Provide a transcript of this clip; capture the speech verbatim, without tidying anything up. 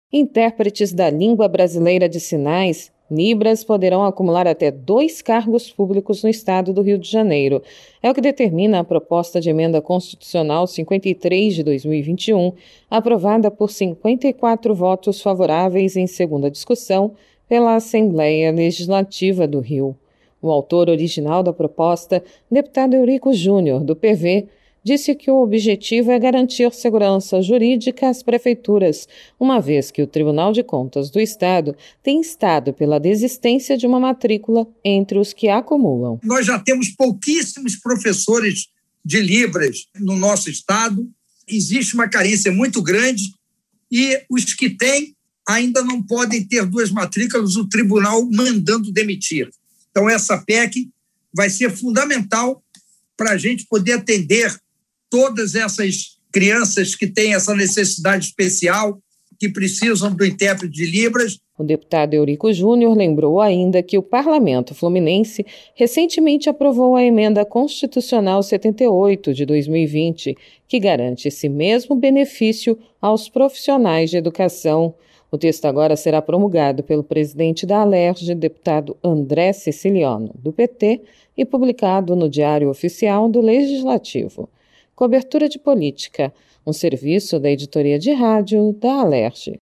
Intérpretes da língua brasileira de sinais, Libras, poderão acumular até dois cargos públicos no estado do Rio de Janeiro. É o que determina a proposta de emenda constitucional cinquenta e três de dois mil e vinte e um, aprovada por cinquenta e quatro votos favoráveis em segunda discussão pela Assembleia Legislativa do Rio. O autor original da proposta, deputado Eurico Júnior, do P V, disse que o objetivo é garantir segurança jurídica às prefeituras, uma vez que o Tribunal de Contas do Estado tem instado pela desistência de uma matrícula entre os que acumulam. Nós já temos pouquíssimos professores de Libras no nosso estado, existe uma carência muito grande e os que têm ainda não podem ter duas matrículas, o tribunal mandando demitir. Então essa P E C vai ser fundamental para a gente poder atender todas essas crianças que têm essa necessidade especial, que precisam do intérprete de Libras. O deputado Eurico Júnior lembrou ainda que o Parlamento Fluminense recentemente aprovou a Emenda Constitucional setenta e oito de dois mil e vinte, que garante esse mesmo benefício aos profissionais de educação. O texto agora será promulgado pelo presidente da Alerj, deputado André Siciliano, do P T, e publicado no Diário Oficial do Legislativo. Cobertura de Política, um serviço da editoria de rádio da Alerj.